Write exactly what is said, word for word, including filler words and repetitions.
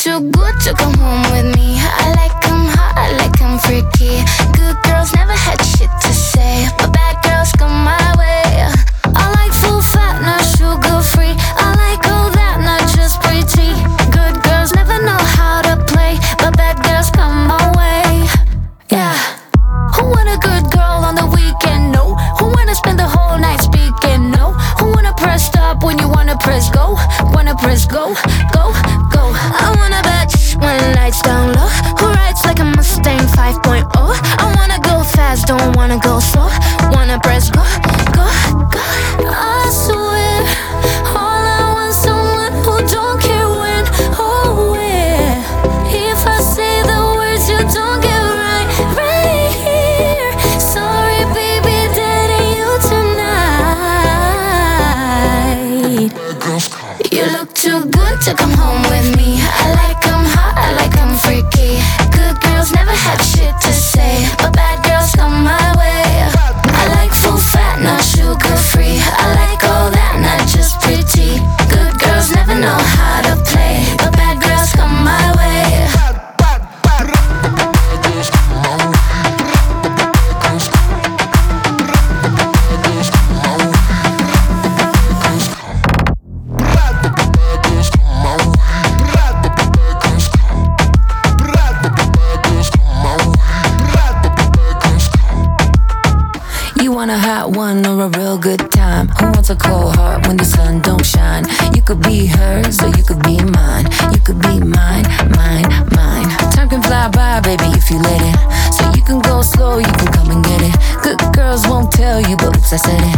too good to come home with me. I like 'em hot, I like 'em freaky. Good girls never had shit to say, but bad girls come my way. I like full fat, not sugar free. I like all that, not just pretty. Good girls never know how to play, but bad girls come my way. Yeah. Who want a good girl on the weekend? No. Who wanna spend the whole night speaking? No. Who wanna press stop when you wanna press go? Wanna press go, go, go. I wanna bitch when lights down low, who rides like a Mustang five point oh. I wanna go fast, don't wanna go slow. Wanna press go, go, go. I swear, all I want someone who don't care when, oh yeah. If I say the words you don't get right, right here. Sorry baby, that ain't you tonight. You look too good to come home with me. I like 'em hot, I like 'em freaky. Good girls never had shit to say, but bad girls come my way. I like full fat, not sugar free. I like all that, not just pretty. Good girls never know how to play, but bad girls come my way. You want a hot one or a real good time? Who wants a cold heart when the sun don't shine? You could be hers or you could be mine. You could be mine, mine, mine. Time can fly by, baby, if you let it. So you can go slow, you can come and get it. Good girls won't tell you, but oops, I said it.